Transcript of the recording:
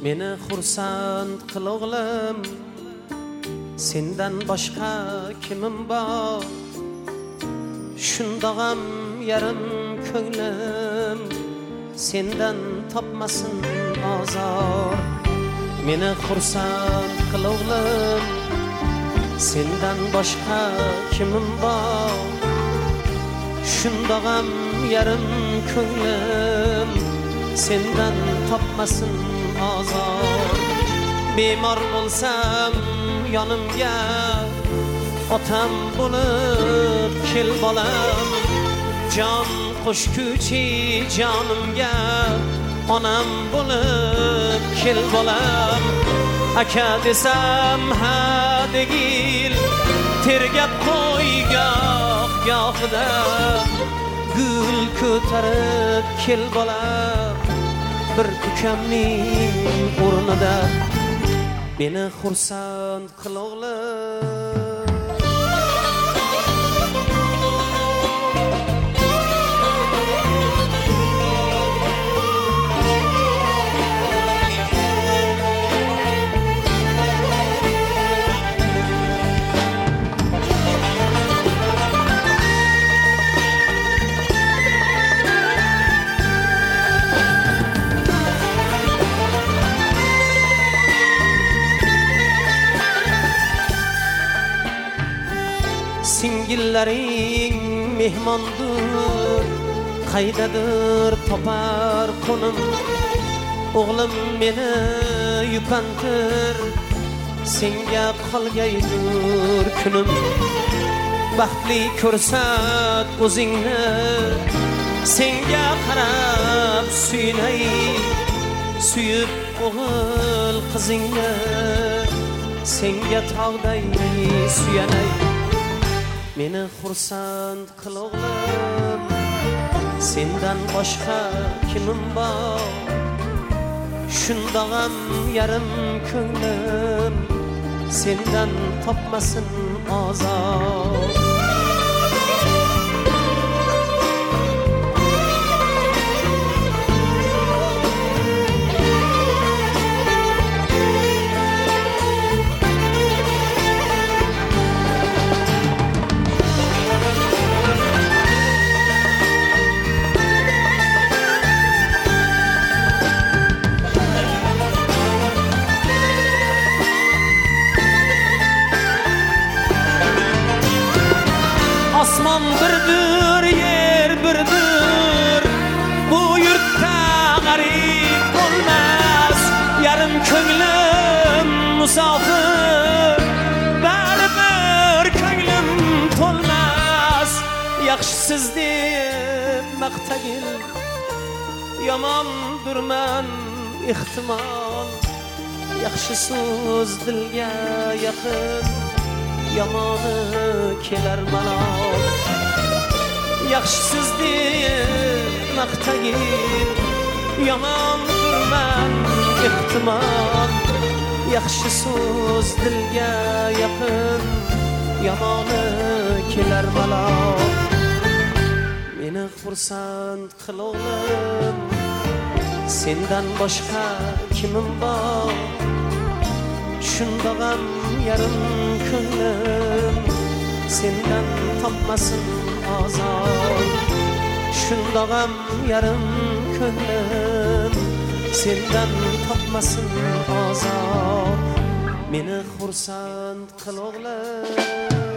Meni xursand qil o'g'lim, sendan boshqa kimim bor? Shundog'am yarim ko'nglim sendan topmasin azor. Meni xursand qil o'g'lim, sendan boshqa kimim bor? Shundog'am yarim ko'nglim sendan topmasin azor. Bemor bo'lsam yonimga otam bo'lib kel bolam, jon qo'shguchi jonimga onam bo'lib kel bolam. Aka desam ha degil, tergab qo'y gohida, gul ko'tarib kel bolam bir ukamning o'rnida. Meni xursand qil o'g'lim. Singillaring mehmondur, qaydadir topar qo'nim. O'g'lim meni yupantir, senga qolgaydir kunim. Baxtli ko'rsat o'zingni, senga qarab suyunay. Suyib o'g'il qizingni, senga tog'day suyanay. Meni xursand qil o'g'lim, sendan boshqa kimim bor? Shundog'am yarim ko'nglim sendan topmasin azor. Osmon birdir, yer birdir, bu yurtda g'arib bo'lmas. Yarim ko'nglim musofir, baribir ko'nglim to'lmas. Yaxshisiz deb maqtagil, yomondirman ehtimol. Yaxshi so'z dilga yaqin, yomoni kelar malol. Yaxshisiz deb maqtagil, yomondirman ehtimol. Yaxshi so'z dilga yaqin, yomoni kelar malol. Meni xursand qil o'g'lim, sendan boshqa kimim bor? Shundog'am yarim ko'nglim sendan topmasin azor. Shundog'am yarim ko'nglim sendan topmasin azor. Meni xursand qil o'g'lim.